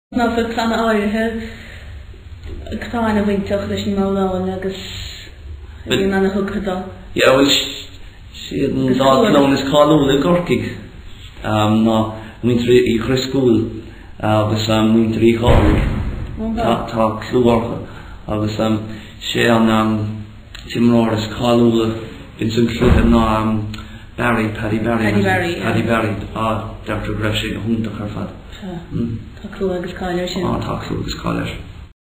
Na fi plan áirithe cáin a bhaintach leis an máláin agus bhíon anna thugtha. Ja, well, siad an dá is cáú le gorcaig ná muintre í chriscúil agus muintre í cháú tá clúharcha agus sé an timráir is cáú le bin san trútha ná Paddy Barry Dr. Gresham a húnta ar fad. Tá clú agus cáilir sin. Tá clú agus cáilir.